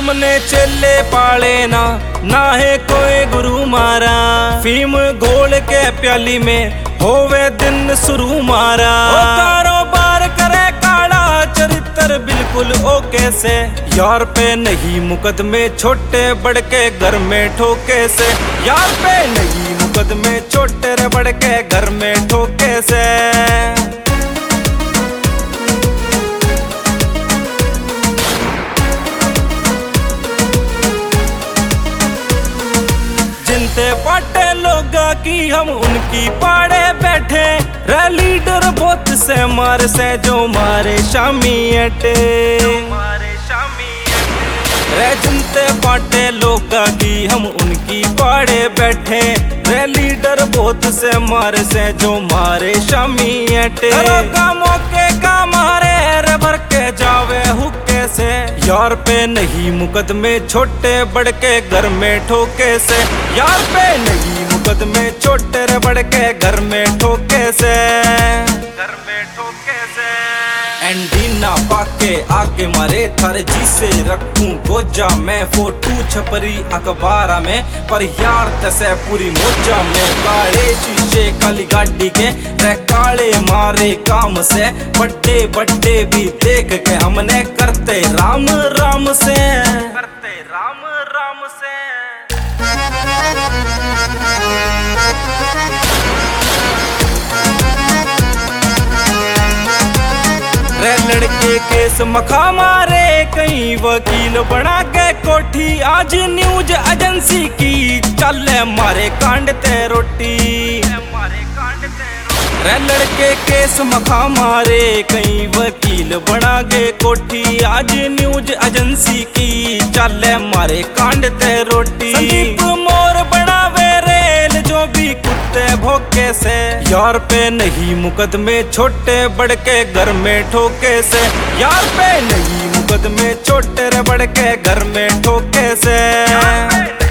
हमने चेले पाले ना है कोई गुरु मारा। फीम घोल के प्याली में होवे दिन शुरू मारा। कारोबार करे काला चरित्र बिल्कुल ओके से। यार पे नहीं मुकदमे छोटे बड़ के घर में ठोके से। यार पे नहीं मुकदमे छोटे रे बड़ के घर में ठोके से। जिनते पाटे लोगा की हम उनकी पाड़े बैठे। रे लीडर बहुत से मार से जो मारे शामी अटे। रे जिनते पाटे लोगा की हम उनकी पाड़े बैठे। रे लीडर बहुत से मार से जो मारे शामी अटे। का मौके का मारे रे भर के जावे हुक्के से। यार पे नहीं मुकदमे छोटे बड़ के घर में ठोके से। यार पे नहीं मुकदमे छोटे रे बड़ के घर में ठोके से। घर में ठोके से। एंडीना पाके आके मारे थारे जी से रखूं गोजा में। फोटू छपरी अखबारा में पर यार तसे पूरी मोजा में। काले शीशे काली गाड़ी के रे काले मारे काम से। बड्डे बड्डे भी देख के हमने करते राम राम से। करते राम राम से। रे लड़के केस मखा मारे कई वकील बना के कोठी। आज न्यूज एजेंसी की चले मारे कांड ते रोटी। रे लड़के केस मखा मारे कई वकील बना के कोठी। आज न्यूज एजेंसी की चले मारे कांड ते रोटी। संदीप मोर बनावे रेल जो भी कुत्ते भोके से। यार पे नहीं मुकदमे छोटे बड़ के घर में ठोके से। यार पे नहीं मुकदमे छोटे रे बड़ के घर में ठोके से।